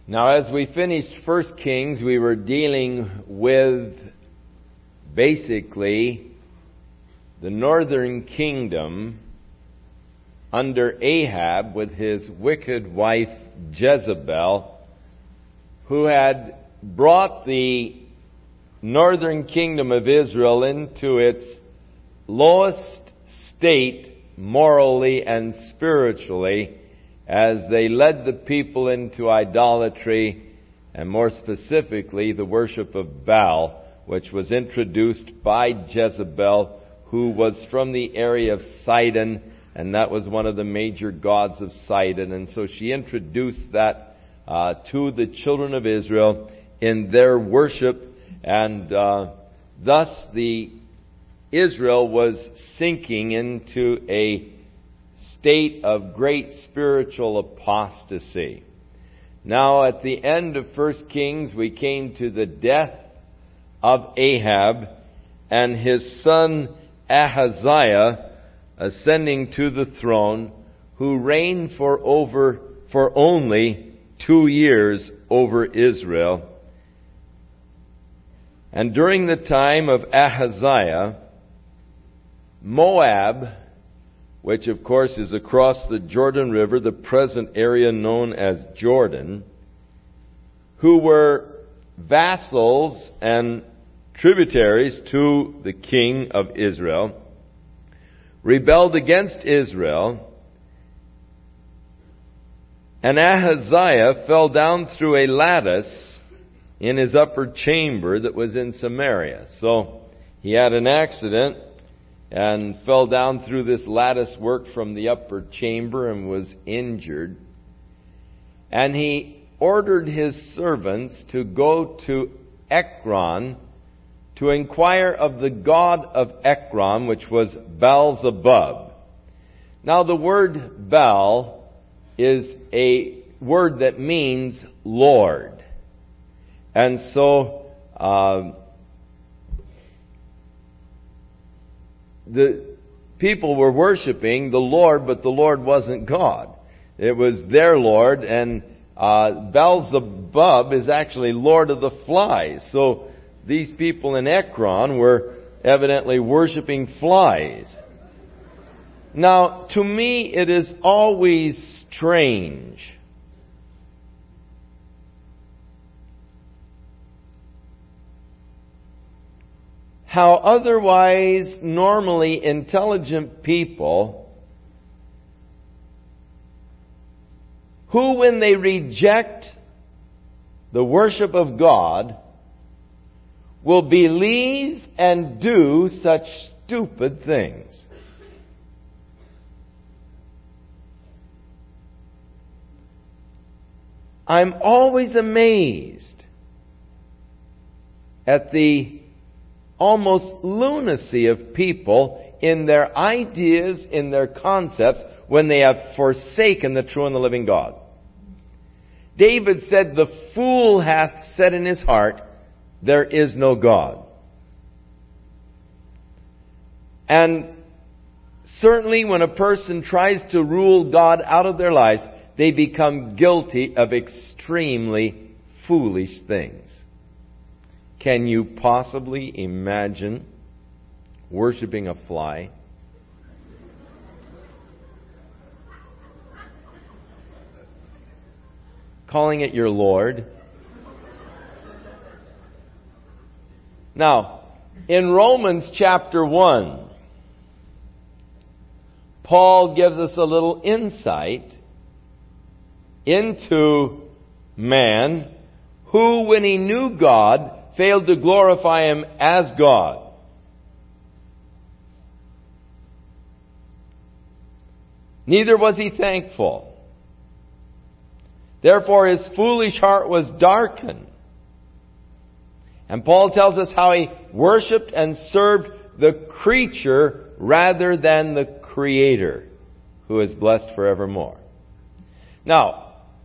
Now, as we finished 1 Kings, we were dealing with basically the northern kingdom under Ahab with his wicked wife Jezebel, who had brought the northern kingdom of Israel into its lowest state morally and spiritually, as they led the people into idolatry, and more specifically the worship of Baal, which was introduced by Jezebel, who was from the area of Sidon, and that was one of the major gods of Sidon. And so she introduced that to the children of Israel in their worship, and thus Israel was sinking into a state of great spiritual apostasy. Now, at the end of 1 Kings, we came to the death of Ahab and his son Ahaziah ascending to the throne, who reigned for only 2 years over Israel. And during the time of Ahaziah, Moab, which of course is across the Jordan River, the present area known as Jordan, who were vassals and tributaries to the king of Israel, rebelled against Israel, and Ahaziah fell down through a lattice in his upper chamber that was in Samaria. So he had an accident and fell down through this lattice work from the upper chamber and was injured. And he ordered his servants to go to Ekron to inquire of the god of Ekron, which was Baal-zebub. Now, the word Baal is a word that means Lord. And so the people were worshiping the Lord, but the Lord wasn't God. It was their Lord, and Baal-zebub is actually Lord of the Flies. So these people in Ekron were evidently worshiping flies. Now, to me, it is always strange how otherwise normally intelligent people, who when they reject the worship of God, will believe and do such stupid things. I'm always amazed at the almost lunacy of people in their ideas, in their concepts, when they have forsaken the true and the living God. David said, "The fool hath said in his heart, there is no God." And certainly when a person tries to rule God out of their lives, they become guilty of extremely foolish things. Can you possibly imagine worshiping a fly? Calling it your Lord? Now, in Romans chapter 1, Paul gives us a little insight into man who, when he knew God, failed to glorify Him as God. Neither was he thankful. Therefore his foolish heart was darkened. And Paul tells us how he worshipped and served the creature rather than the Creator, who is blessed forevermore. Now,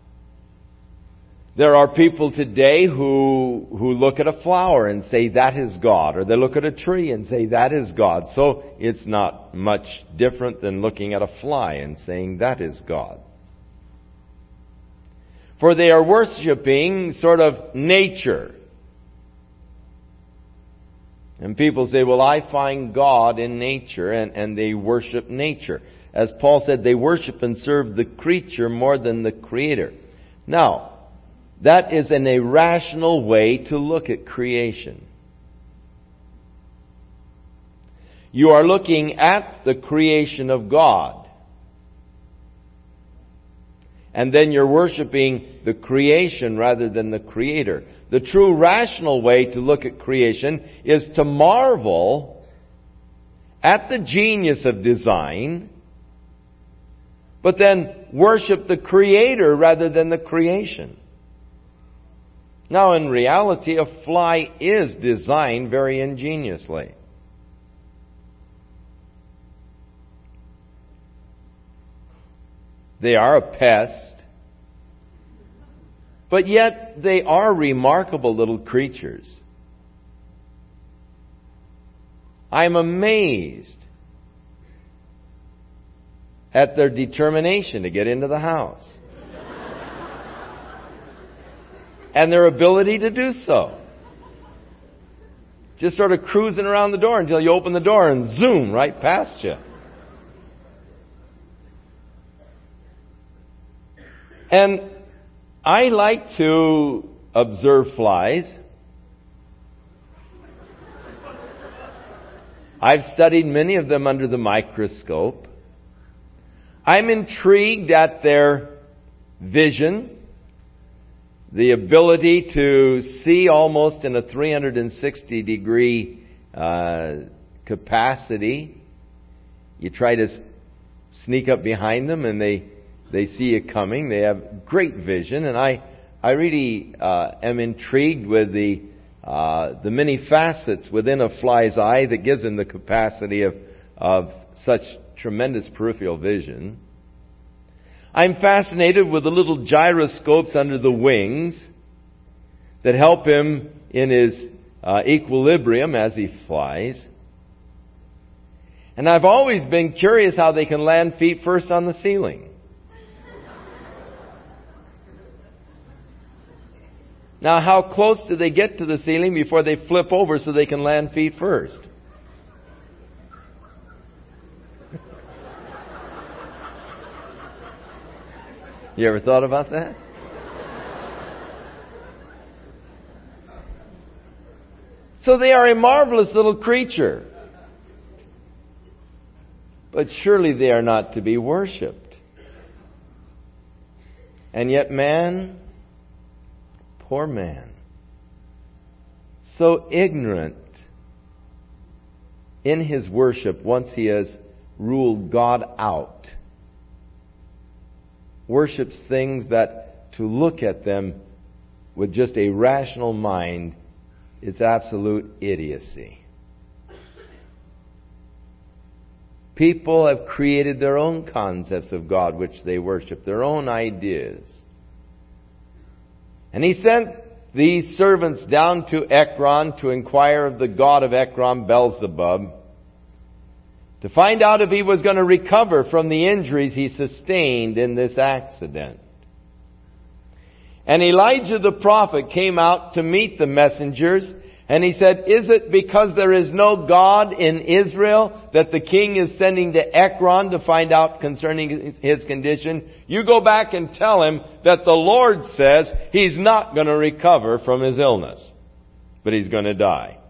there are people today who look at a flower and say that is God, or they look at a tree and say that is God. So it's not much different than looking at a fly and saying that is God. For they are worshiping sort of nature. And people say, well, I find God in nature, and they worship nature. As Paul said, they worship and serve the creature more than the Creator. Now, that is an irrational way to look at creation. You are looking at the creation of God. And then you're worshiping the creation rather than the Creator. The true rational way to look at creation is to marvel at the genius of design, but then worship the Creator rather than the creation. Now, in reality, a fly is designed very ingeniously. They are a pest, but yet they are remarkable little creatures. I'm amazed at their determination to get into the house. And their ability to do so. Just sort of cruising around the door until you open the door and zoom right past you. And I like to observe flies. I've studied many of them under the microscope. I'm intrigued at their vision, the ability to see almost in a 360-degree capacity. You try to sneak up behind them and they see you coming. They have great vision, and I really am intrigued with the many facets within a fly's eye that gives them the capacity of such tremendous peripheral vision. I'm fascinated with the little gyroscopes under the wings that help him in his equilibrium as he flies. And I've always been curious how they can land feet first on the ceiling. Now, how close do they get to the ceiling before they flip over so they can land feet first? You ever thought about that? So they are a marvelous little creature. But surely they are not to be worshipped. And yet man, poor man, so ignorant in his worship once he has ruled God out, worships things that to look at them with just a rational mind is absolute idiocy. People have created their own concepts of God which they worship, their own ideas. And he sent these servants down to Ekron to inquire of the god of Ekron, Beelzebub, to find out if he was going to recover from the injuries he sustained in this accident. And Elijah the prophet came out to meet the messengers, and he said, "Is it because there is no God in Israel that the king is sending to Ekron to find out concerning his condition? You go back and tell him that the Lord says he's not going to recover from his illness, but he's going to die."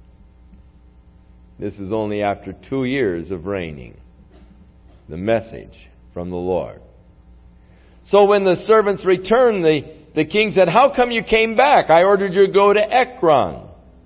This is only after 2 years of reigning. The message from the Lord. So when the servants returned, the king said, "How come you came back? I ordered you to go to Ekron."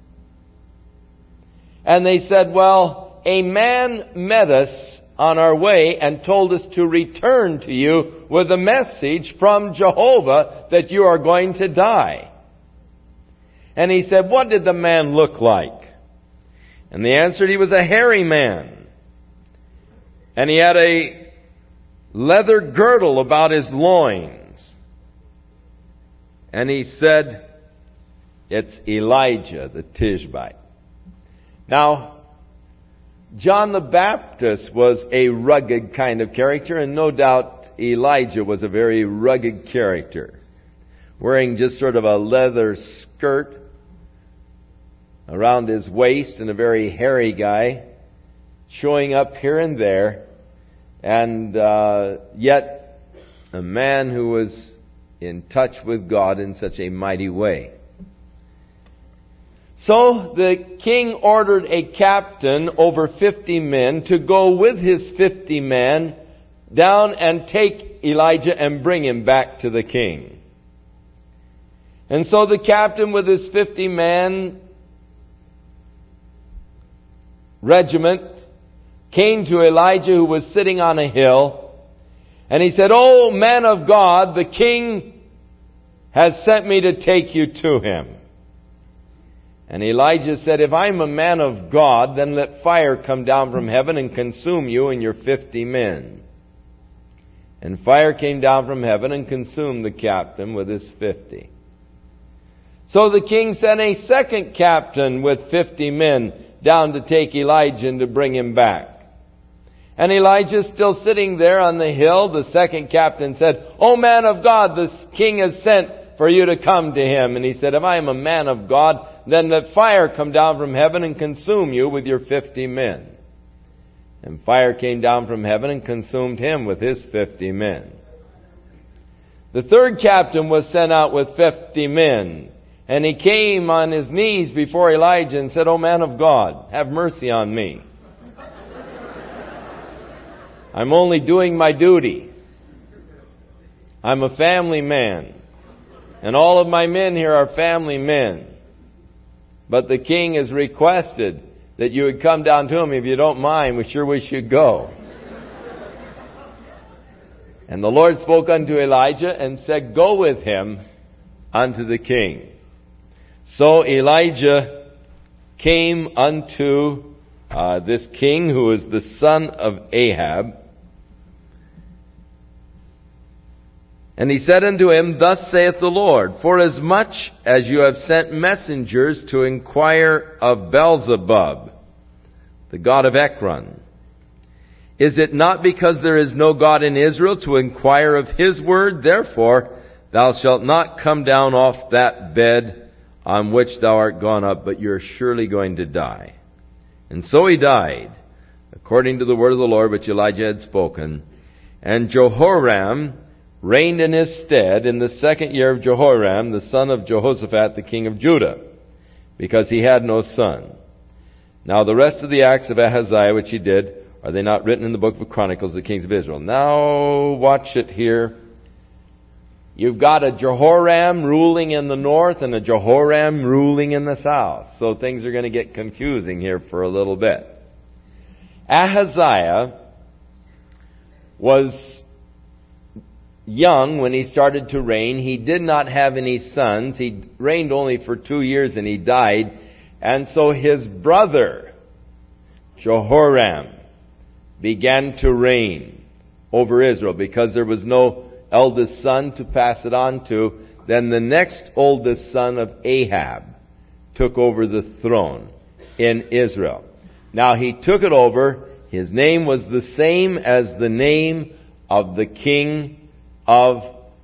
And they said, "Well, a man met us on our way and told us to return to you with a message from Jehovah that you are going to die." And he said, "What did the man look like?" And they answered, "He was a hairy man. And he had a leather girdle about his loins." And he said, "It's Elijah the Tishbite." Now, John the Baptist was a rugged kind of character, and no doubt Elijah was a very rugged character. wearing just sort of a leather skirt around his waist, and a very hairy guy, showing up here and there, and yet a man who was in touch with God in such a mighty way. So the king ordered a captain over 50 men to go with his 50 men down and take Elijah and bring him back to the king. And so the captain with his 50-man regiment came to Elijah, who was sitting on a hill, and he said, "Oh, man of God, the king has sent me to take you to him." And Elijah said, "If I'm a man of God, then let fire come down from heaven and consume you and your 50 men. And fire came down from heaven and consumed the captain with his 50. So the king sent a second captain with 50 men down to take Elijah and to bring him back. And Elijah still sitting there on the hill. The second captain said, "Oh, man of God, the king has sent for you to come to him." And he said, "If I am a man of God, then let fire come down from heaven and consume you with your 50 men. And fire came down from heaven and consumed him with his 50 men. The third captain was sent out with 50 men. And he came on his knees before Elijah and said, "Oh, man of God, have mercy on me. I'm only doing my duty. I'm a family man. And all of my men here are family men. But the king has requested that you would come down to him. If you don't mind, we sure wish you'd go." And the Lord spoke unto Elijah and said, "Go with him unto the king." So Elijah came unto this king, who was the son of Ahab. And he said unto him, "Thus saith the Lord, forasmuch as you have sent messengers to inquire of Beelzebub, the god of Ekron, is it not because there is no God in Israel to inquire of his word? Therefore thou shalt not come down off that bed on which thou art gone up, but you're surely going to die." And so he died, according to the word of the Lord which Elijah had spoken. And Jehoram reigned in his stead in the 2nd year of Jehoram, the son of Jehoshaphat, the king of Judah, because he had no son. Now the rest of the acts of Ahaziah which he did, are they not written in the book of Chronicles of the kings of Israel? Now watch it here. You've got a Jehoram ruling in the north and a Jehoram ruling in the south. So things are going to get confusing here for a little bit. Ahaziah was young when he started to reign. He did not have any sons. He reigned only for 2 years and he died. And so his brother, Jehoram, began to reign over Israel because there was no eldest son to pass it on to. Then the next oldest son of Ahab took over the throne in Israel. Now he took it over. His name was the same as the name of the king of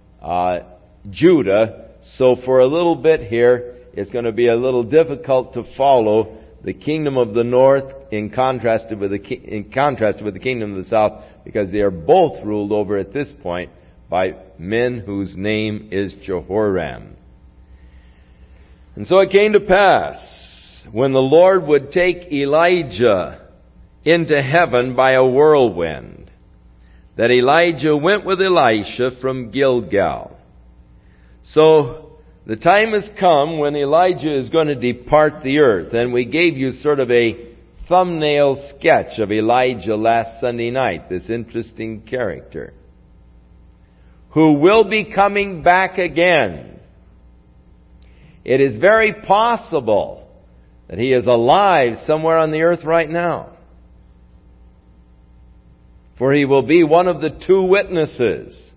Judah. So for a little bit here, it's going to be a little difficult to follow the kingdom of the north in contrast with the kingdom of the south, because they are both ruled over at this point by men whose name is Jehoram. And so it came to pass, when the Lord would take Elijah into heaven by a whirlwind, that Elijah went with Elisha from Gilgal. So the time has come when Elijah is going to depart the earth. And we gave you sort of a thumbnail sketch of Elijah last Sunday night, this interesting character, who will be coming back again. It is very possible that he is alive somewhere on the earth right now. For he will be one of the 2 witnesses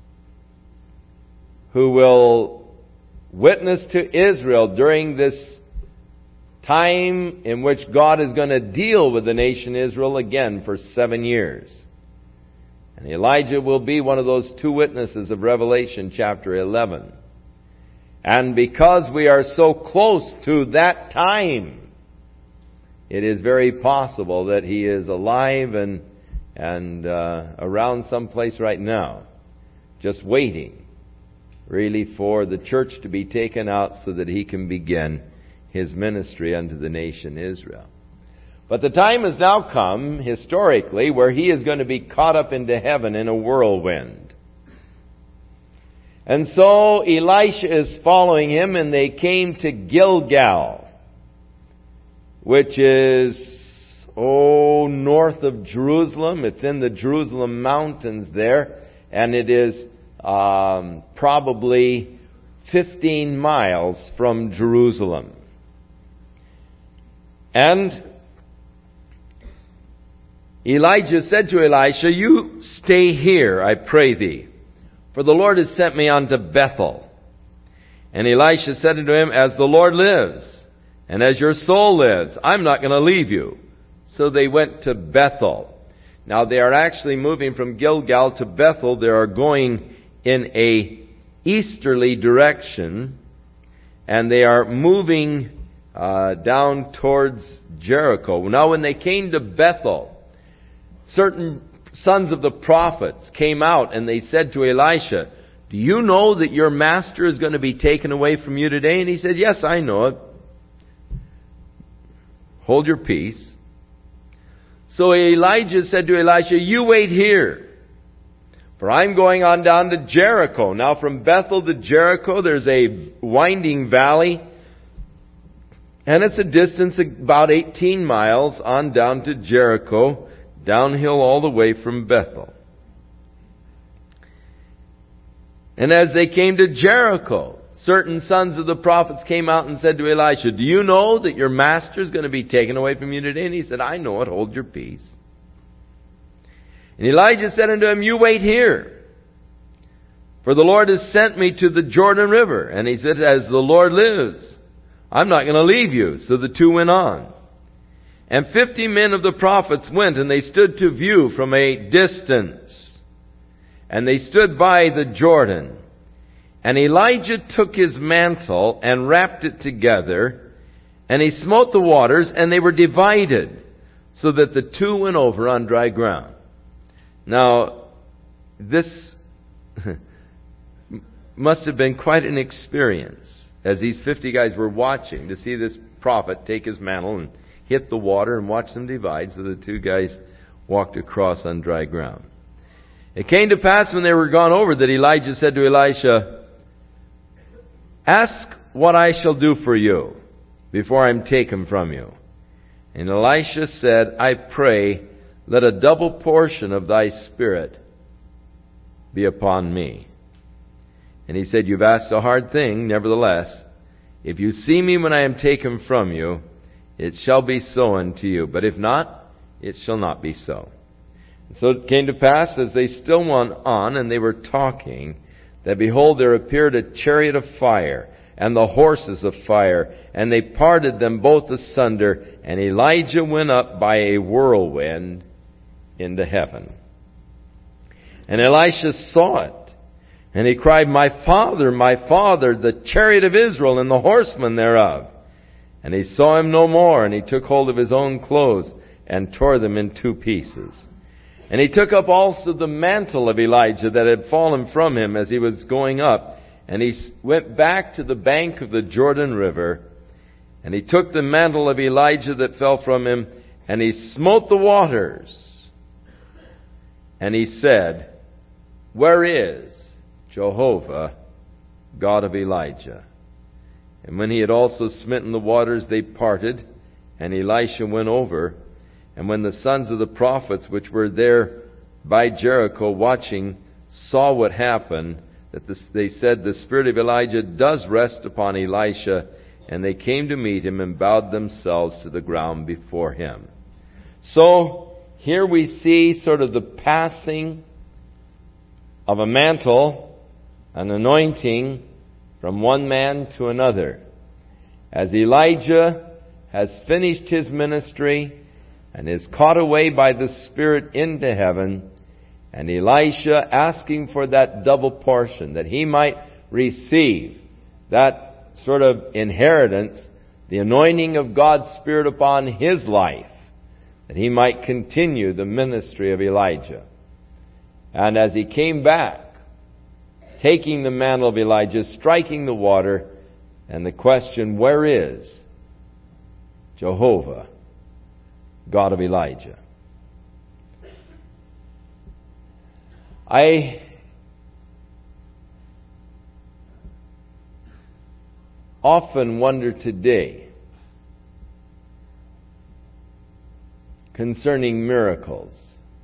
who will witness to Israel during this time in which God is going to deal with the nation Israel again for 7 years. And Elijah will be one of those 2 witnesses of Revelation chapter 11. And because we are so close to that time, it is very possible that he is alive and around someplace right now, just waiting, really, for the church to be taken out so that he can begin his ministry unto the nation Israel. But the time has now come, historically, where he is going to be caught up into heaven in a whirlwind. And so Elisha is following him, and they came to Gilgal, which is, north of Jerusalem. It's in the Jerusalem mountains there, and it is probably 15 miles from Jerusalem. And Elijah said to Elisha, "You stay here, I pray thee, for the Lord has sent me unto Bethel." And Elisha said unto him, "As the Lord lives, and as your soul lives, I'm not going to leave you." So they went to Bethel. Now they are actually moving from Gilgal to Bethel. They are going in a easterly direction, and they are moving down towards Jericho. Now when they came to Bethel, certain sons of the prophets came out and they said to Elisha, "Do you know that your master is going to be taken away from you today?" And he said, "Yes, I know it. Hold your peace." So Elijah said to Elisha, "You wait here, for I'm going on down to Jericho." Now from Bethel to Jericho, there's a winding valley, and it's a distance about 18 miles on down to Jericho, downhill all the way from Bethel. And as they came to Jericho, certain sons of the prophets came out and said to Elisha, "Do you know that your master is going to be taken away from you today?" And he said, "I know it, hold your peace." And Elijah said unto him, "You wait here, for the Lord has sent me to the Jordan River." And he said, "As the Lord lives, I'm not going to leave you." So the two went on. And 50 men of the prophets went, and they stood to view from a distance. And they stood by the Jordan. And Elijah took his mantle and wrapped it together, and he smote the waters, and they were divided, so that the two went over on dry ground. Now, this must have been quite an experience, as these 50 guys were watching, to see this prophet take his mantle and hit the water and watch them divide, so the two guys walked across on dry ground. It came to pass when they were gone over that Elijah said to Elisha, "Ask what I shall do for you before I am taken from you." And Elisha said, "I pray, let a double portion of thy spirit be upon me." And he said, "You've asked a hard thing. Nevertheless, if you see me when I am taken from you, it shall be so unto you. But if not, it shall not be so." And so it came to pass, as they still went on, and they were talking, that behold, there appeared a chariot of fire, and the horses of fire, and they parted them both asunder, and Elijah went up by a whirlwind into heaven. And Elisha saw it, and he cried, my father, the chariot of Israel, and the horsemen thereof. And he saw him no more, and he took hold of his own clothes, and tore them in two pieces. And he took up also the mantle of Elijah that had fallen from him as he was going up, and he went back to the bank of the Jordan River, and he took the mantle of Elijah that fell from him, and he smote the waters. And he said, "Where is Jehovah, God of Elijah?" And when he had also smitten the waters, they parted, and Elisha went over. And when the sons of the prophets which were there by Jericho watching saw what happened, they said, "The spirit of Elijah does rest upon Elisha." And they came to meet him and bowed themselves to the ground before him. So here we see sort of the passing of a mantle, an anointing, from one man to another. As Elijah has finished his ministry and is caught away by the Spirit into heaven, and Elisha asking for that double portion, that he might receive that sort of inheritance, the anointing of God's Spirit upon his life, that he might continue the ministry of Elijah. And as he came back, taking the mantle of Elijah, striking the water, and the question, where is Jehovah, God of Elijah? I often wonder today concerning miracles.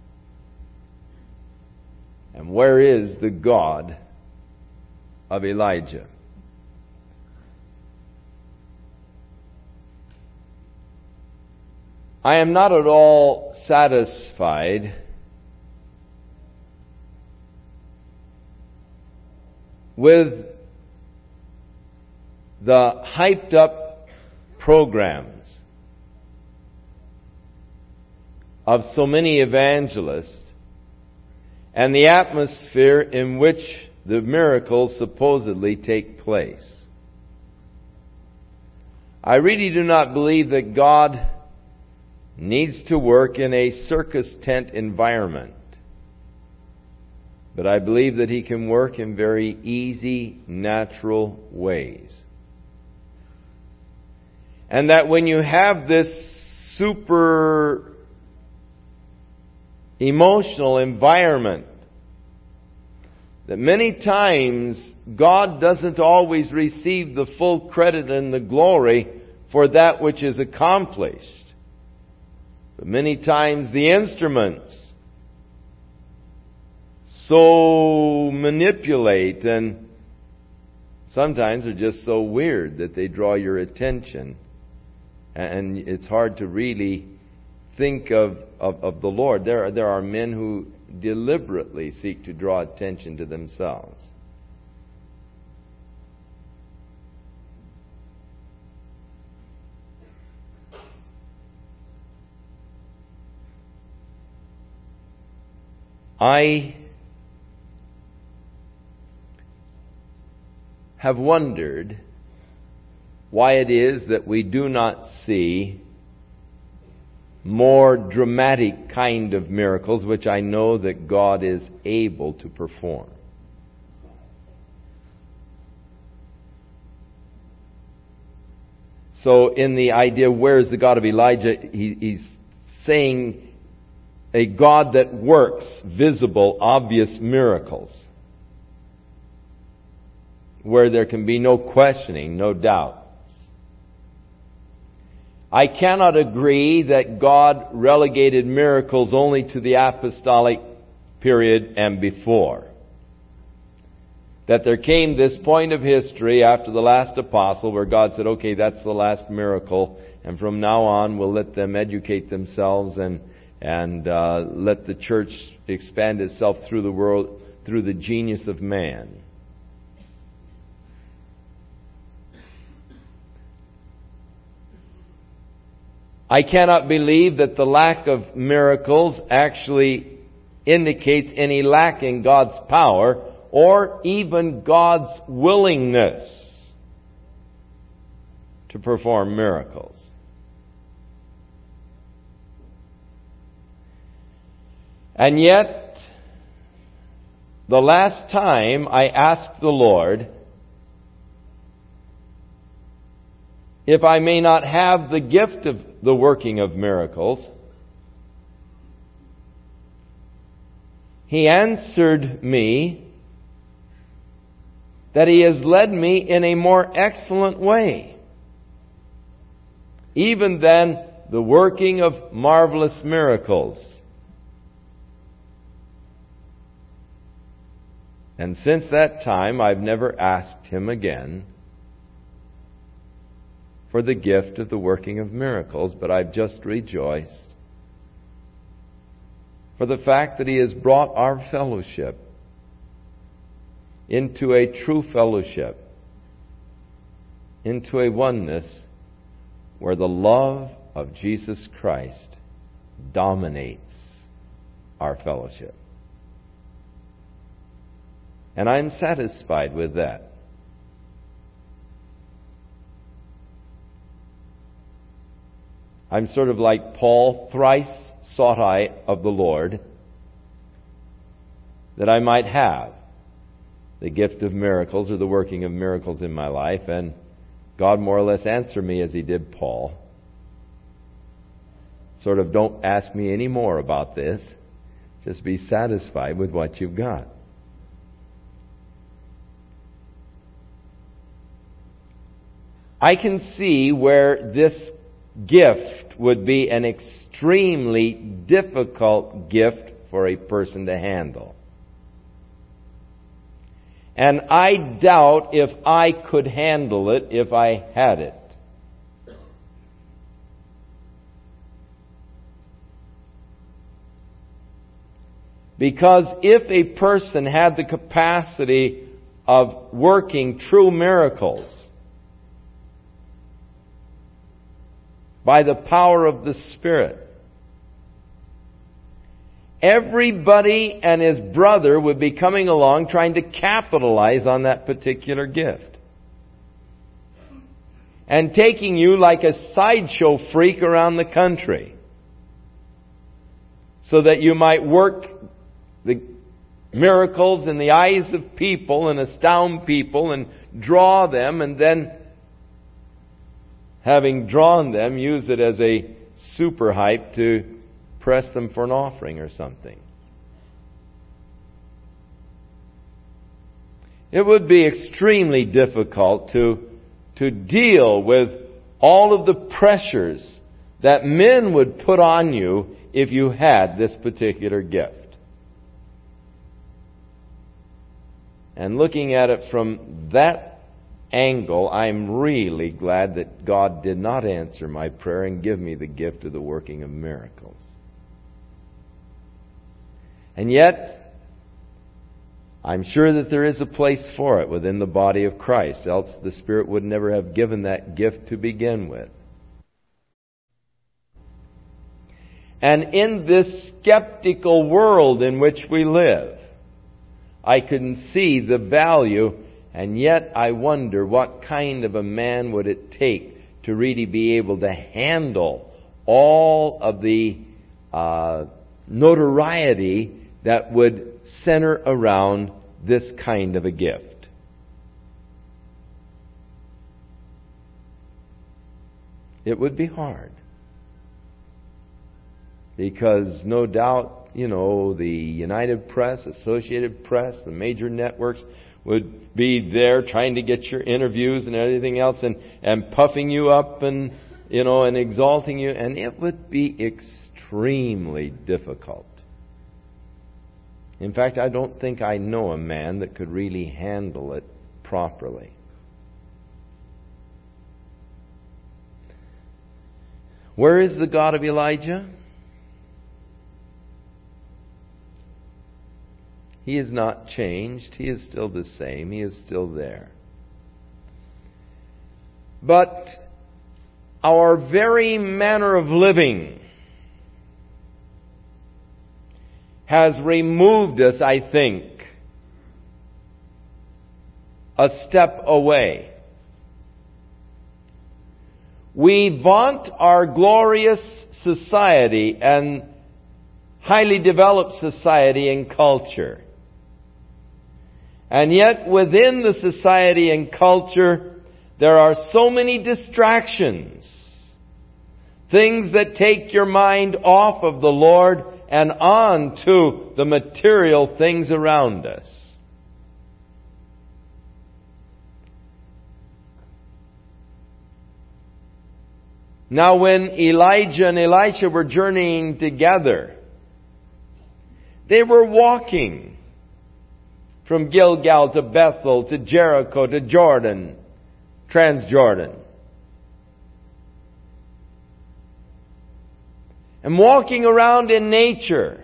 And where is the God of Elijah? I am not at all satisfied with the hyped up programs of so many evangelists and the atmosphere in which the miracles supposedly take place. I really do not believe that God needs to work in a circus tent environment. But I believe that He can work in very easy, natural ways. And that when you have this super emotional environment, that many times God doesn't always receive the full credit and the glory for that which is accomplished. But many times the instruments so manipulate and sometimes are just so weird that they draw your attention. And it's hard to really think of the Lord. There are men who deliberately seek to draw attention to themselves. I have wondered why it is that we do not see more dramatic kind of miracles, which I know that God is able to perform. So in the idea, where is the God of Elijah, he's saying a God that works visible, obvious miracles, where there can be no questioning, no doubt. I cannot agree that God relegated miracles only to the apostolic period and before. That there came this point of history after the last apostle where God said, okay, that's the last miracle, and from now on we'll let them educate themselves and let the church expand itself through the world, through the genius of man. I cannot believe that the lack of miracles actually indicates any lack in God's power or even God's willingness to perform miracles. And yet, the last time I asked the Lord if I may not have the gift of the working of miracles, He answered me that He has led me in a more excellent way, even than the working of marvelous miracles. And since that time, I've never asked Him again for the gift of the working of miracles, but I've just rejoiced for the fact that He has brought our fellowship into a true fellowship, into a oneness where the love of Jesus Christ dominates our fellowship. And I'm satisfied with that. I'm sort of like Paul, thrice sought I of the Lord that I might have the gift of miracles or the working of miracles in my life. And God more or less answered me as He did Paul. Sort of, don't ask me any more about this. Just be satisfied with what you've got. I can see where this gift would be an extremely difficult gift for a person to handle. And I doubt if I could handle it if I had it. Because if a person had the capacity of working true miracles by the power of the Spirit, everybody and his brother would be coming along trying to capitalize on that particular gift. And taking you like a sideshow freak around the country, so that you might work the miracles in the eyes of people and astound people and draw them, and then, having drawn them, use it as a super hype to press them for an offering or something. It would be extremely difficult to deal with all of the pressures that men would put on you if you had this particular gift. And looking at it from that angle, I'm really glad that God did not answer my prayer and give me the gift of the working of miracles. And yet, I'm sure that there is a place for it within the body of Christ, else the Spirit would never have given that gift to begin with. And in this skeptical world in which we live, I can see the value, and yet I wonder what kind of a man would it take to really be able to handle all of the notoriety that would center around this kind of a gift. It would be hard. Because no doubt, the United Press, Associated Press, the major networks would be there trying to get your interviews and everything else and puffing you up and exalting you. And it would be extremely difficult. In fact, I don't think I know a man that could really handle it properly. Where is the God of Elijah? He has not changed. He is still the same. He is still there. But our very manner of living has removed us, I think, a step away. We vaunt our glorious society and highly developed society and culture. And yet within the society and culture, there are so many distractions. Things that take your mind off of the Lord and on to the material things around us. Now when Elijah and Elisha were journeying together, they were walking from Gilgal to Bethel to Jericho to Jordan, Transjordan. And walking around in nature.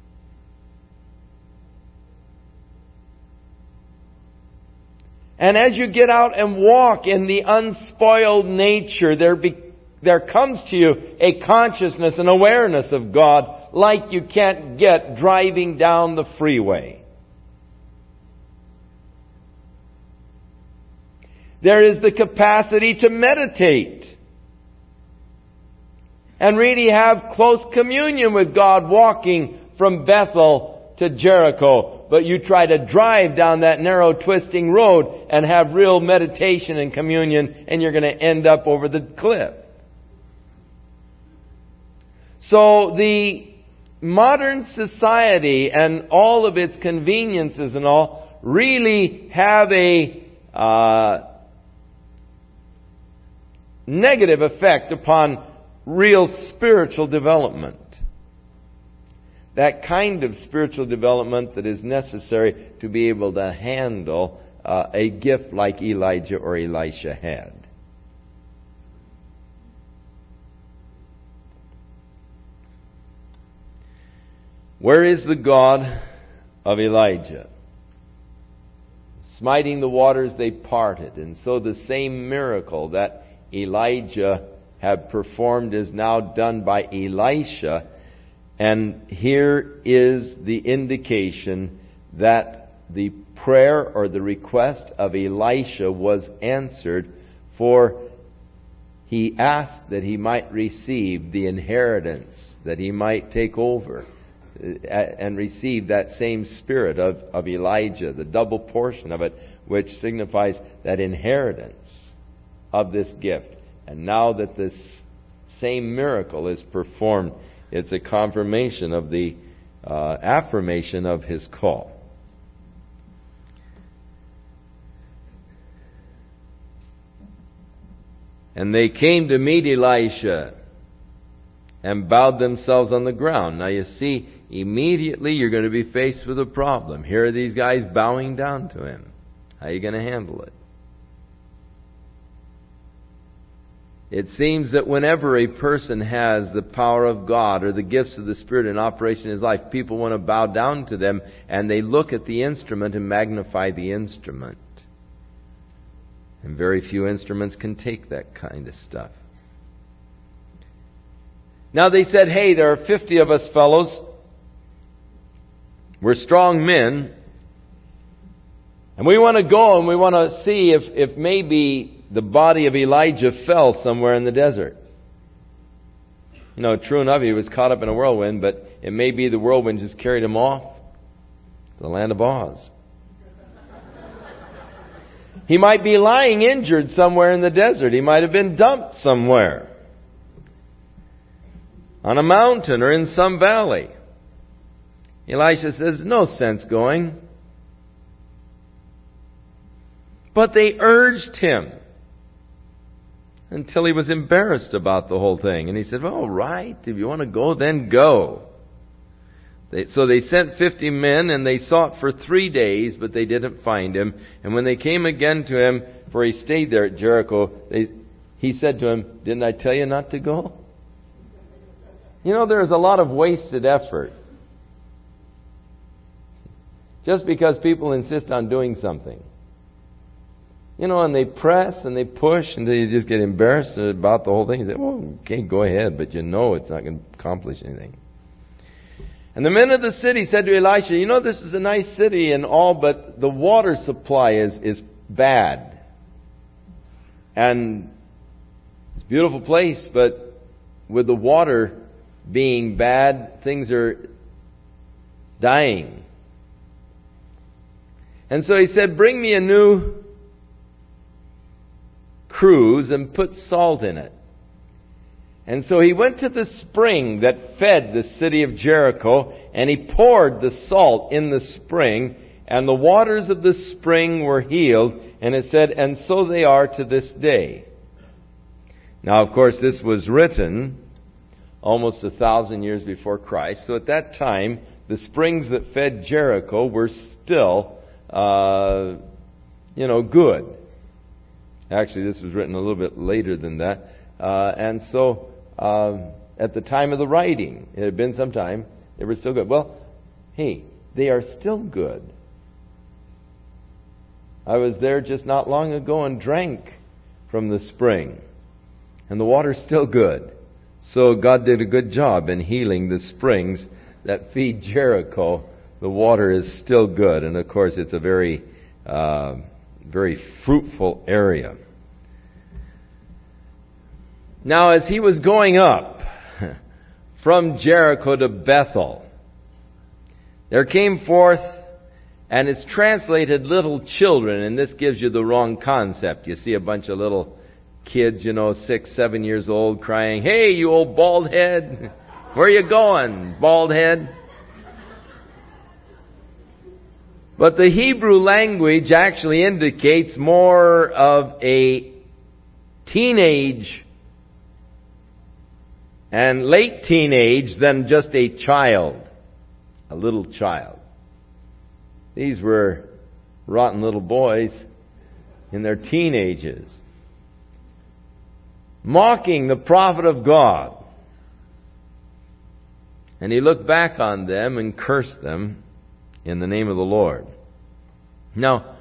And as you get out and walk in the unspoiled nature, there comes to you a consciousness and awareness of God like you can't get driving down the freeway. There is the capacity to meditate. and really have close communion with God walking from Bethel to Jericho. But you try to drive down that narrow twisting road and have real meditation and communion, and you're going to end up over the cliff. So the modern society and all of its conveniences and all really have a negative effect upon real spiritual development. That kind of spiritual development that is necessary to be able to handle a gift like Elijah or Elisha had. Where is the God of Elijah? Smiting the waters, they parted. And so the same miracle that Elijah had performed is now done by Elisha. And here is the indication that the prayer or the request of Elisha was answered, for he asked that he might receive the inheritance, that he might take over and receive that same spirit of Elijah, the double portion of it, which signifies that inheritance of this gift. And now that this same miracle is performed, it's a confirmation of the affirmation of his call. And they came to meet Elisha and bowed themselves on the ground. Now you see, immediately you're going to be faced with a problem. Here are these guys bowing down to him. How are you going to handle it? It seems that whenever a person has the power of God or the gifts of the Spirit in operation in his life, people want to bow down to them, and they look at the instrument and magnify the instrument. And very few instruments can take that kind of stuff. Now they said, hey, there are 50 of us fellows. We're strong men. And we want to go and we want to see if maybe the body of Elijah fell somewhere in the desert. You know, true enough, he was caught up in a whirlwind, but it may be the whirlwind just carried him off to the land of Oz. He might be lying injured somewhere in the desert. He might have been dumped somewhere on a mountain or in some valley. Elisha says, no sense going. But they urged him until he was embarrassed about the whole thing. And he said, well, all right, if you want to go, then go. So they sent 50 men, and they sought for 3 days, but they didn't find him. And when they came again to him, for he stayed there at Jericho, he said to him, didn't I tell you not to go? You know, there's a lot of wasted effort. Just because people insist on doing something. You know, and they press and they push until you just get embarrassed about the whole thing. You say, well, okay, go ahead, but you know it's not going to accomplish anything. And the men of the city said to Elisha, you know, this is a nice city and all, but the water supply is bad. And it's a beautiful place, but with the water being bad, things are dying. And so he said, bring me a new cruse and put salt in it. And so he went to the spring that fed the city of Jericho, and he poured the salt in the spring, and the waters of the spring were healed. And it said, and so they are to this day. Now, of course, this was written almost 1,000 years before Christ. So at that time, the springs that fed Jericho were still, good. Actually, this was written a little bit later than that. And so, at the time of the writing, it had been some time, they were still good. Well, hey, they are still good. I was there just not long ago and drank from the spring. And the water's still good. So God did a good job in healing the springs that feed Jericho. The water is still good. And of course, it's a very, very fruitful area. Now, as he was going up from Jericho to Bethel. There came forth, and it's translated little children, and this gives you the wrong concept. You see a bunch of little kids, 6, 7 years old, crying, "Hey, you old bald head, where are you going, bald head?" But the Hebrew language actually indicates more of a teenage and late teenage than just a child, a little child. These were rotten little boys in their teenagers, mocking the prophet of God. And he looked back on them and cursed them in the name of the Lord. Now,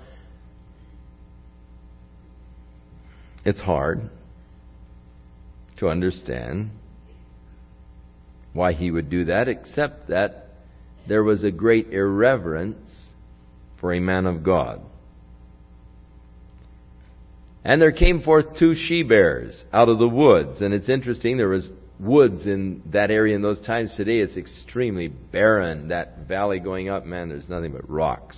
it's hard to understand why he would do that, except that there was a great irreverence for a man of God. And there came forth 2 she-bears out of the woods. And it's interesting, there was woods in that area in those times. Today it's extremely barren. That valley going up, man, there's nothing but rocks.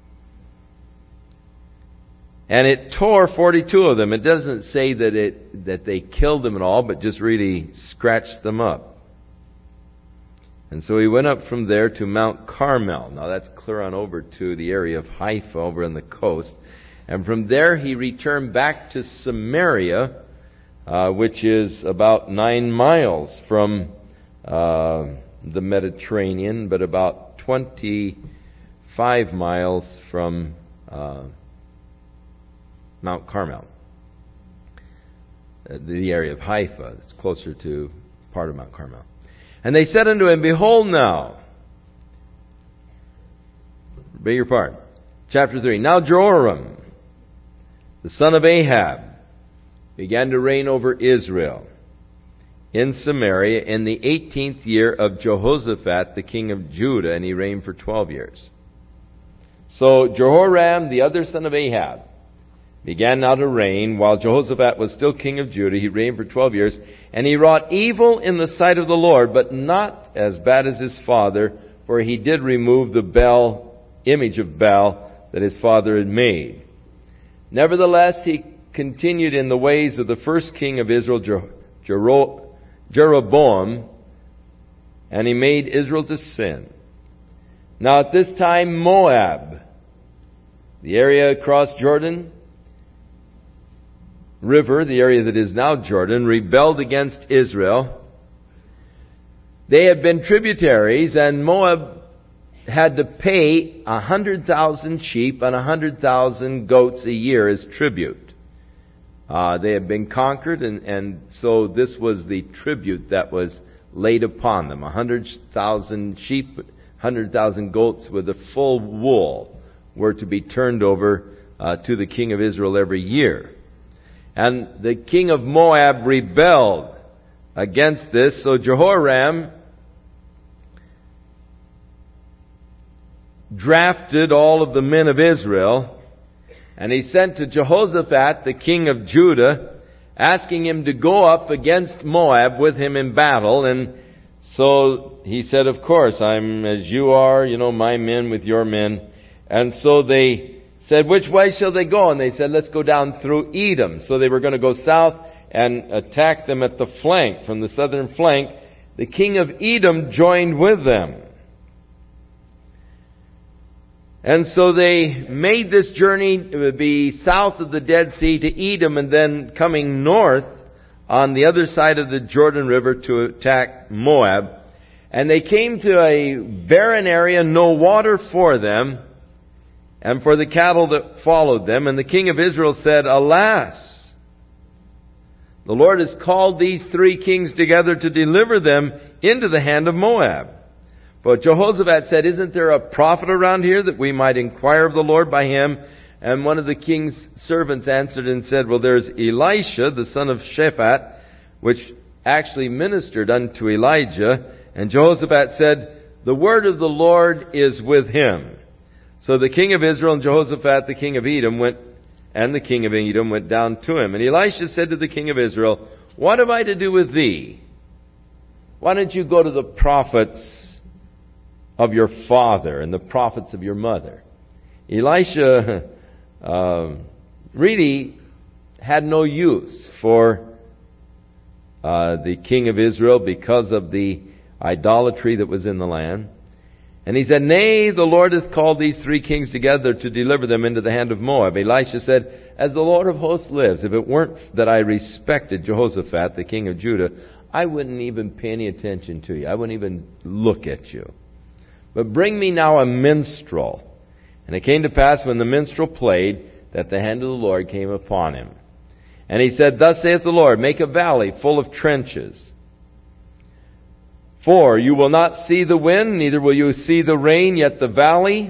And it tore 42 of them. It doesn't say that they killed them at all, but just really scratched them up. And so he went up from there to Mount Carmel. Now that's clear on over to the area of Haifa over on the coast. And from there he returned back to Samaria, which is about 9 miles from the Mediterranean, but about 25 miles from Mount Carmel, the area of Haifa. It's closer to part of Mount Carmel. And they said unto him, "Behold now," beg your pardon, chapter 3, "Now Jehoram, the son of Ahab, began to reign over Israel in Samaria in the 18th year of Jehoshaphat, the king of Judah, and he reigned for 12 years. So Jehoram, the other son of Ahab, began now to reign, while Jehoshaphat was still king of Judah. He reigned for 12 years, and he wrought evil in the sight of the Lord, but not as bad as his father, for he did remove the image of Baal that his father had made. Nevertheless, he continued in the ways of the first king of Israel, Jeroboam, and he made Israel to sin. Now at this time Moab, the area across Jordan River, the area that is now Jordan, rebelled against Israel. They had been tributaries, and Moab had to pay 100,000 sheep and 100,000 goats a year as tribute. They had been conquered, and so this was the tribute that was laid upon them. 100,000 sheep, 100,000 goats with the full wool were to be turned over to the king of Israel every year. And the king of Moab rebelled against this, so Jehoram drafted all of the men of Israel, and he sent to Jehoshaphat, the king of Judah, asking him to go up against Moab with him in battle. And so he said, "Of course, I'm as you are, my men with your men." And so they said, "Which way shall they go?" And they said, "Let's go down through Edom." So they were going to go south and attack them at the flank, from the southern flank. The king of Edom joined with them. And so they made this journey to be south of the Dead Sea to Edom, and then coming north on the other side of the Jordan River to attack Moab. And they came to a barren area, no water for them, and for the cattle that followed them. And the king of Israel said, "Alas, the Lord has called these 3 kings together to deliver them into the hand of Moab." But Jehoshaphat said, "Isn't there a prophet around here that we might inquire of the Lord by him?" And one of the king's servants answered and said, "Well, there's Elisha, the son of Shaphat, which actually ministered unto Elijah." And Jehoshaphat said, "The word of the Lord is with him." So the king of Israel and Jehoshaphat, the king of Edom, went down to him. And Elisha said to the king of Israel, "What have I to do with thee, why don't you go to the prophets of your father and the prophets of your mother? Elisha really had no use for the king of Israel because of the idolatry that was in the land. And he said, "Nay, the Lord hath called these 3 kings together to deliver them into the hand of Moab." Elisha said, "As the Lord of hosts lives, if it weren't that I respected Jehoshaphat, the king of Judah, I wouldn't even pay any attention to you. I wouldn't even look at you. But bring me now a minstrel." And it came to pass when the minstrel played that the hand of the Lord came upon him. And he said, "Thus saith the Lord, make a valley full of trenches. For you will not see the wind, neither will you see the rain, yet the valley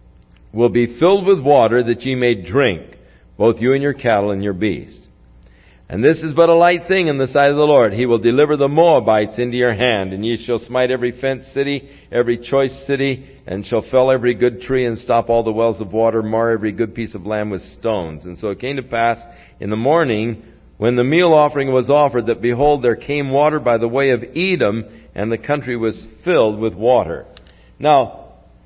will be filled with water, that ye may drink, both you and your cattle and your beasts. And this is but a light thing in the sight of the Lord. He will deliver the Moabites into your hand, and ye shall smite every fenced city, every choice city, and shall fell every good tree, and stop all the wells of water, mar every good piece of land with stones." And so it came to pass in the morning, when the meal offering was offered, that behold, there came water by the way of Edom, and the country was filled with water. Now,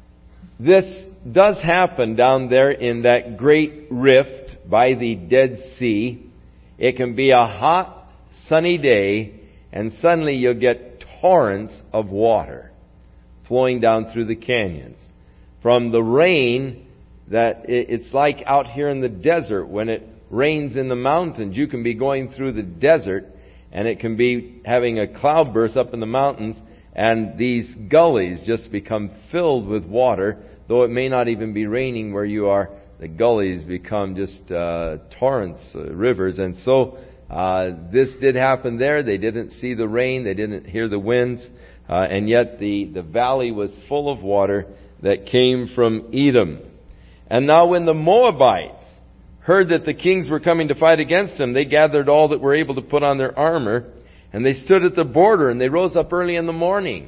this does happen down there in that great rift by the Dead Sea. It can be a hot, sunny day, and suddenly you'll get torrents of water flowing down through the canyons. From the rain, that it's like out here in the desert when it rains in the mountains. You can be going through the desert, and it can be having a cloudburst up in the mountains, and these gullies just become filled with water. Though it may not even be raining where you are, the gullies become just torrents, rivers. And so this did happen there. They didn't see the rain. They didn't hear the winds. And yet the valley was full of water that came from Edom. And now when the Moabites heard that the kings were coming to fight against them, they gathered all that were able to put on their armor, and they stood at the border, and they rose up early in the morning.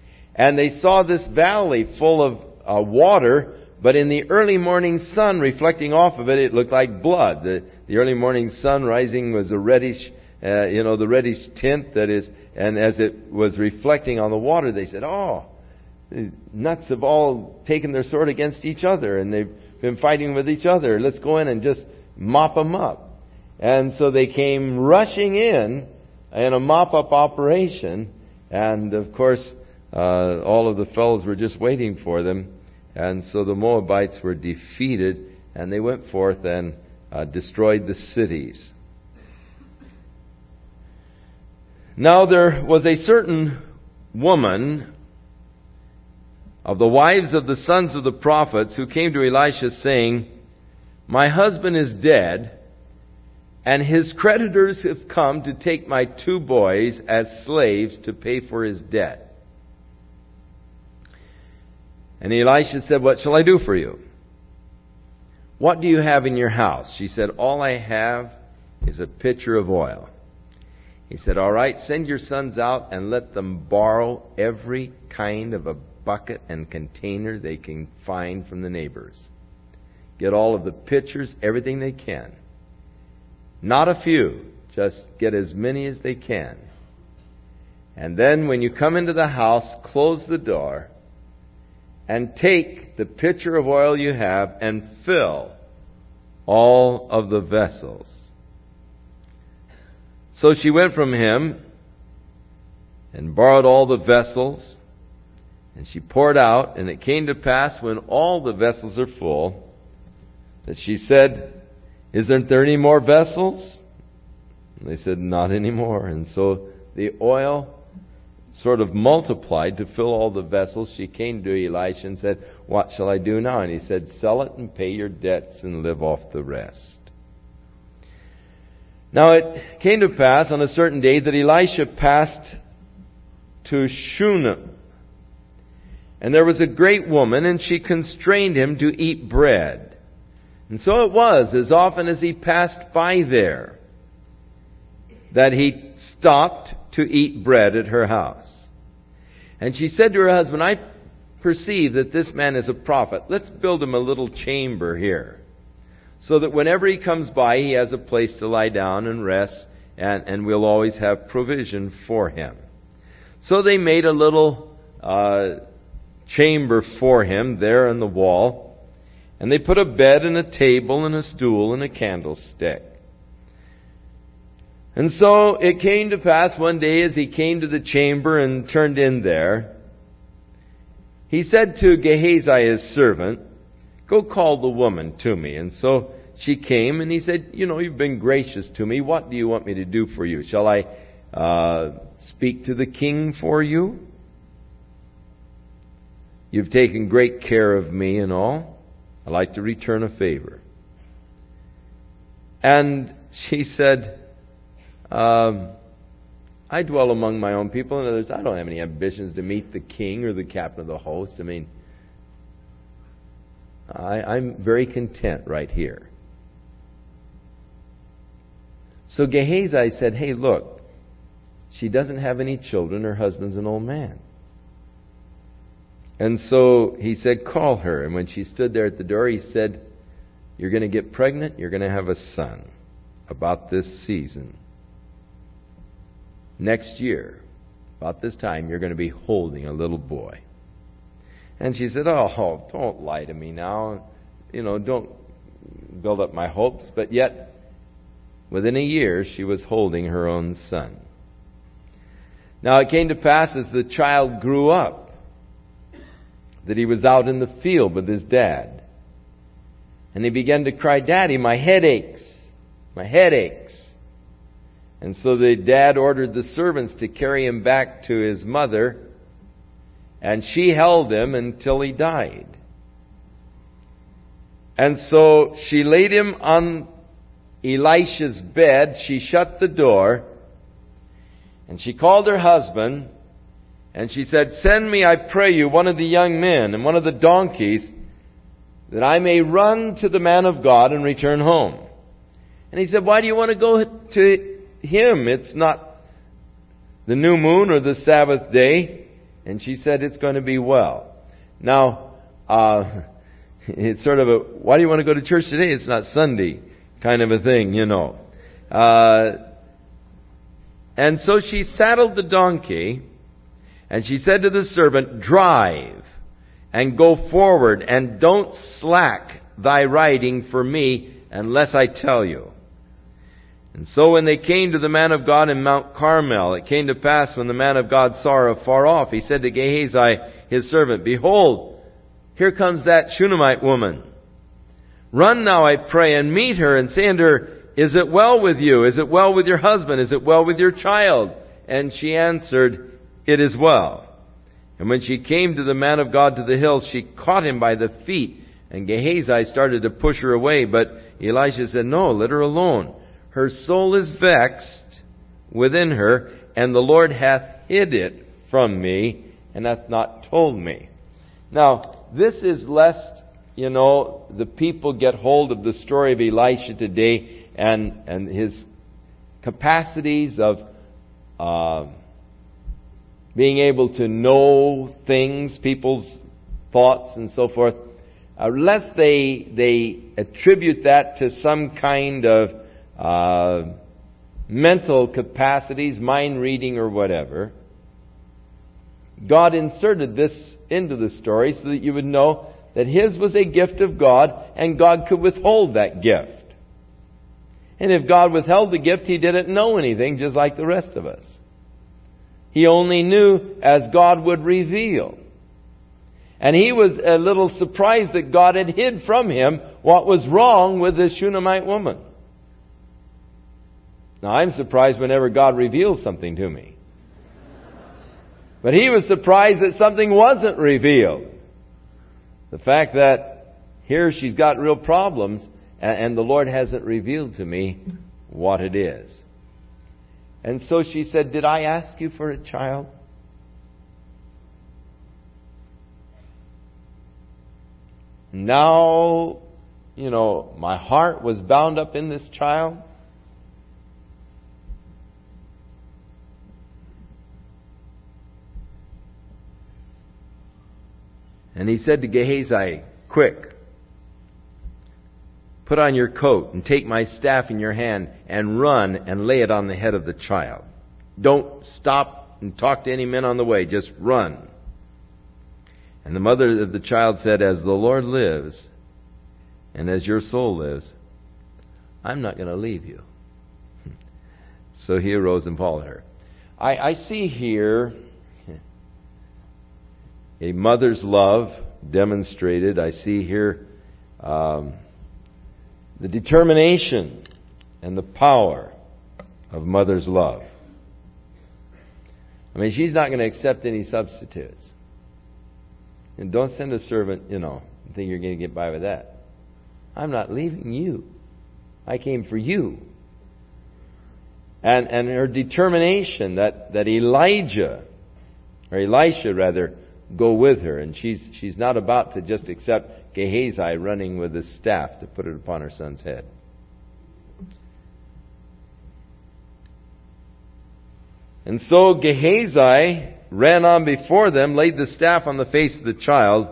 And they saw this valley full of water, but in the early morning sun reflecting off of it, it looked like blood. The early morning sun rising was a reddish, the reddish tint that is, and as it was reflecting on the water, they said, "Oh, the nuts have all taken their sword against each other, and they've been fighting with each other. Let's go in and just mop them up." And so they came rushing in a mop-up operation, and of course, all of the fellows were just waiting for them. And so the Moabites were defeated, and they went forth and destroyed the cities. Now there was a certain woman of the wives of the sons of the prophets who came to Elisha saying, "My husband is dead, and his creditors have come to take my 2 boys as slaves to pay for his debt." And Elisha said, "What shall I do for you? What do you have in your house?" She said, "All I have is a pitcher of oil." He said, "All right, send your sons out and let them borrow every kind of a bucket and container they can find from the neighbors. Get all of the pitchers, everything they can. Not a few, just get as many as they can. And then when you come into the house, close the door and take the pitcher of oil you have and fill all of the vessels." So she went from him and borrowed all the vessels, and she poured out, and it came to pass when all the vessels are full, that she said, "Isn't there any more vessels?" And they said, "Not anymore." And so the oil sort of multiplied to fill all the vessels. She came to Elisha and said, "What shall I do now?" And he said, "Sell it and pay your debts and live off the rest." Now it came to pass on a certain day that Elisha passed to Shunem. And there was a great woman, and she constrained him to eat bread. And so it was, as often as he passed by there, that he stopped to eat bread at her house. And she said to her husband, "I perceive that this man is a prophet. Let's build him a little chamber here, so that whenever he comes by, he has a place to lie down and rest, and we'll always have provision for him." So they made a little chamber for him there on the wall. And they put a bed and a table and a stool and a candlestick. And so it came to pass one day as he came to the chamber and turned in there, he said to Gehazi his servant, "Go call the woman to me." And so she came, and he said, "You've been gracious to me. What do you want me to do for you? Shall I speak to the king for you? You've taken great care of me and all. I'd like to return a favor." And she said, "I dwell among my own people." In other words, I don't have any ambitions to meet the king or the captain of the host. I'm very content right here. So Gehazi said, "Hey, look, she doesn't have any children. Her husband's an old man." And so he said, "Call her." And when she stood there at the door, he said, "You're going to get pregnant. You're going to have a son about this season. Next year, about this time, you're going to be holding a little boy." And she said, "Oh, don't lie to me now. Don't build up my hopes." But yet, within a year, she was holding her own son. Now it came to pass as the child grew up that he was out in the field with his dad. And he began to cry, "Daddy, my head aches. My head aches." And so the dad ordered the servants to carry him back to his mother, and she held him until he died. And so she laid him on Elisha's bed, she shut the door, and she called her husband, and she said, "Send me, I pray you, one of the young men and one of the donkeys, that I may run to the man of God and return home." And he said, "Why do you want to go to him? It's not the new moon or the Sabbath day." And she said, "It's going to be well." Now, it's sort of a, "Why do you want to go to church today? It's not Sunday," kind of a thing, And so she saddled the donkey, and she said to the servant, "Drive and go forward, and don't slack thy riding for me unless I tell you." And so when they came to the man of God in Mount Carmel, it came to pass when the man of God saw her afar off, he said to Gehazi his servant, "Behold, here comes that Shunammite woman. Run now, I pray, and meet her, and say unto her, Is it well with you? Is it well with your husband? Is it well with your child?" And she answered, "It is well." And when she came to the man of God to the hill, she caught him by the feet, and Gehazi started to push her away. But Elisha said, "No, let her alone. Her soul is vexed within her, and the Lord hath hid it from me, and hath not told me." Now, this is lest, the people get hold of the story of Elisha today and his capacities of being able to know things, people's thoughts and so forth, lest they attribute that to some kind of mental capacities, mind reading or whatever. God inserted this into the story so that you would know that his was a gift of God, and God could withhold that gift. And if God withheld the gift, he didn't know anything, just like the rest of us. He only knew as God would reveal. And he was a little surprised that God had hid from him what was wrong with this Shunammite woman. Now, I'm surprised whenever God reveals something to me. But he was surprised that something wasn't revealed. The fact that here she's got real problems, and the Lord hasn't revealed to me what it is. And so she said, "Did I ask you for a child?" Now, my heart was bound up in this child. And he said to Gehazi, "Quick, put on your coat and take my staff in your hand and run and lay it on the head of the child. Don't stop and talk to any men on the way. Just run. And the mother of the child said, as the Lord lives, and as your soul lives, I'm not going to leave you. So he arose and followed her. I see here a mother's love demonstrated. I see here the determination and the power of mother's love. I mean, she's not going to accept any substitutes. And don't send a servant, and think you're going to get by with that. I'm not leaving you. I came for you. And her determination that Elisha go with her. And she's not about to just accept Gehazi running with his staff to put it upon her son's head. And so Gehazi ran on before them, laid the staff on the face of the child,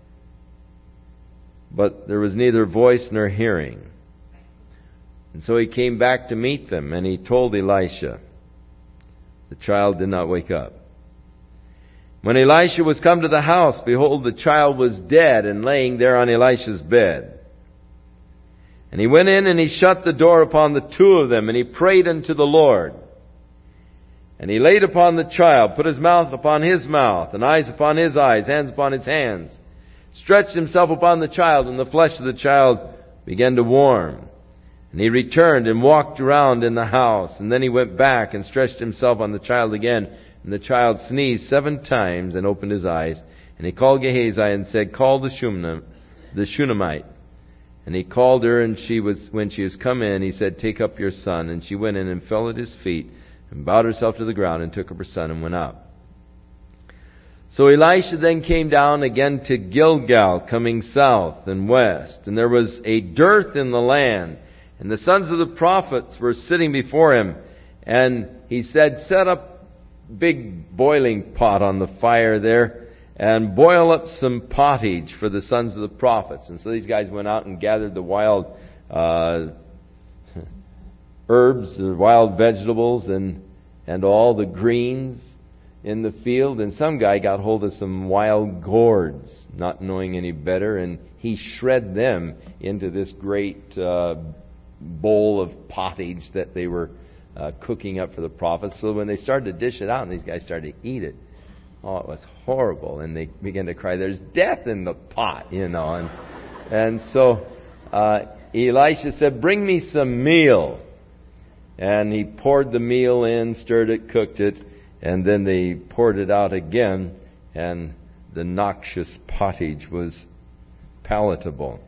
but there was neither voice nor hearing. And so he came back to meet them, and he told Elisha. The child did not wake up. When Elisha was come to the house, behold, the child was dead and laying there on Elisha's bed. And he went in and he shut the door upon the two of them, and he prayed unto the Lord. And he laid upon the child, put his mouth upon his mouth, and eyes upon his eyes, hands upon his hands, stretched himself upon the child, and the flesh of the child began to warm. And he returned and walked around in the house. And then he went back and stretched himself on the child again. And the child sneezed 7 times and opened his eyes. And he called Gehazi and said, call the Shunammite. And he called her, and when she was come in, he said, take up your son. And she went in and fell at his feet and bowed herself to the ground and took up her son and went out. So Elisha then came down again to Gilgal, coming south and west. And there was a dearth in the land. And the sons of the prophets were sitting before him. And he said, set up big boiling pot on the fire there and boil up some pottage for the sons of the prophets. And so these guys went out and gathered the wild herbs, the wild vegetables, and all the greens in the field. And some guy got hold of some wild gourds, not knowing any better, and he shred them into this great bowl of pottage that they were cooking up for the prophets. So when they started to dish it out and these guys started to eat it, it was horrible. And they began to cry, there's death in the pot, And so Elisha said, bring me some meal. And he poured the meal in, stirred it, cooked it, and then they poured it out again, and the noxious pottage was palatable.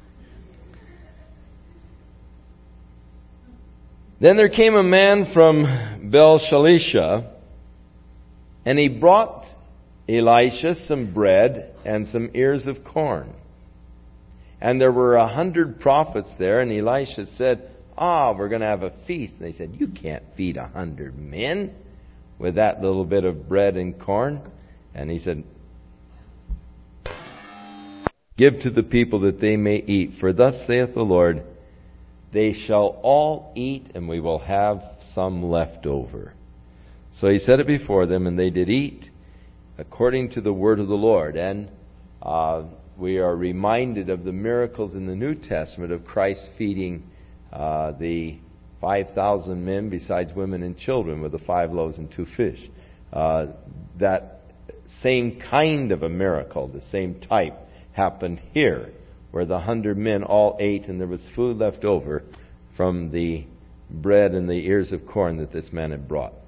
Then there came a man from Baal-shalisha, and he brought Elisha some bread and some ears of corn. And there were 100 prophets there, and Elisha said, we're going to have a feast. And they said, you can't feed 100 men with that little bit of bread and corn. And he said, give to the people that they may eat. For thus saith the Lord, they shall all eat, and we will have some left over. So he said it before them, and they did eat according to the word of the Lord. And we are reminded of the miracles in the New Testament of Christ feeding the 5,000 men besides women and children with the 5 loaves and 2 fish. That same kind of a miracle, the same type, happened here, where the 100 men all ate and there was food left over from the bread and the ears of corn that this man had brought.